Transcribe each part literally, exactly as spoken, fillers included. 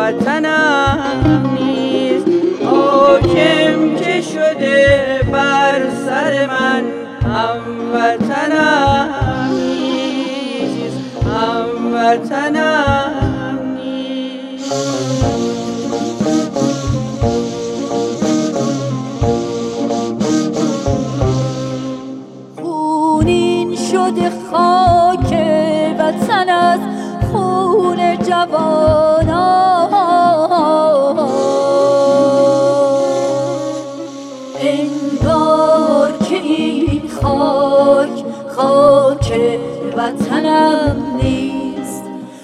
وطنم نیست. حاکم که شده بر سر من هموطنم نیست، هموطنم نیست. خونین شده خاک وطن از خون جوانان، انگار که این خاک خاک وطنم نیست،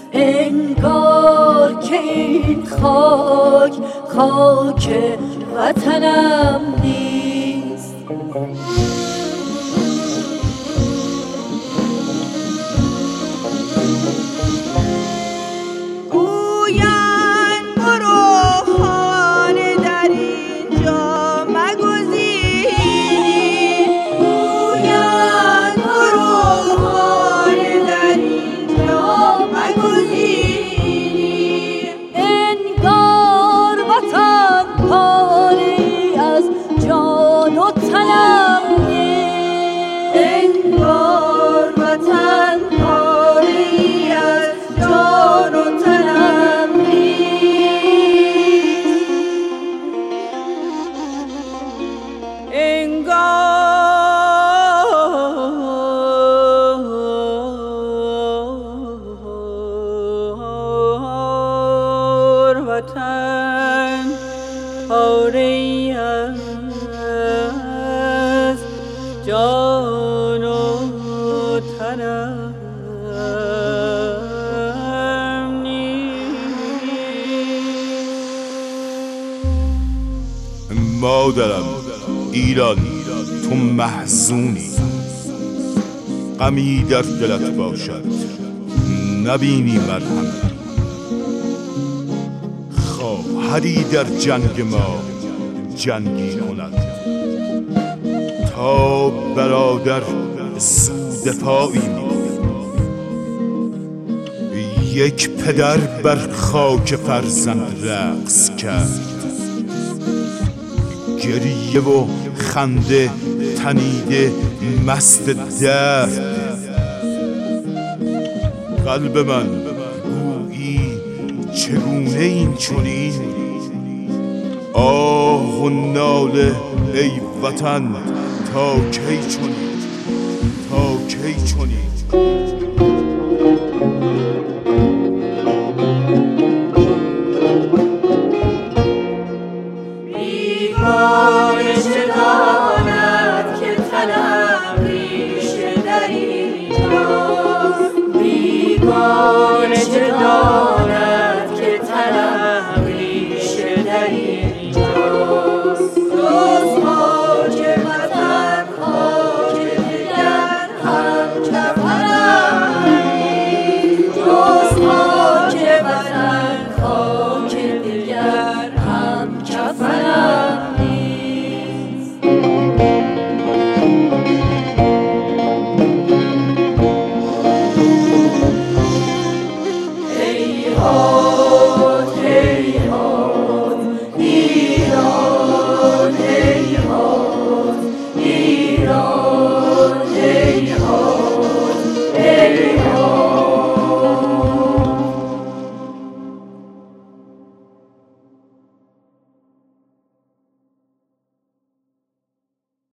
انگار که این خاک خاک وطنم نیست. وطن پاره‌ای از جان و تنم نیست. مادرم ایران تو محزونی، غمی در دلت باشد نبینی مرهم. خواهدی در جنگ ما جنگی کند، تا برادر زود دفاعی می‌کند. یک پدر بر خاک فرزند رقص کرد، گریه و خنده تنیده مست درد. قلب من گویی چگونه این چنین، آه و ناله ای وطن تا کی چنین، تا کی چنین. بیگانه چه داند که تنم ریشه در اینجاست، بیگانه چه داند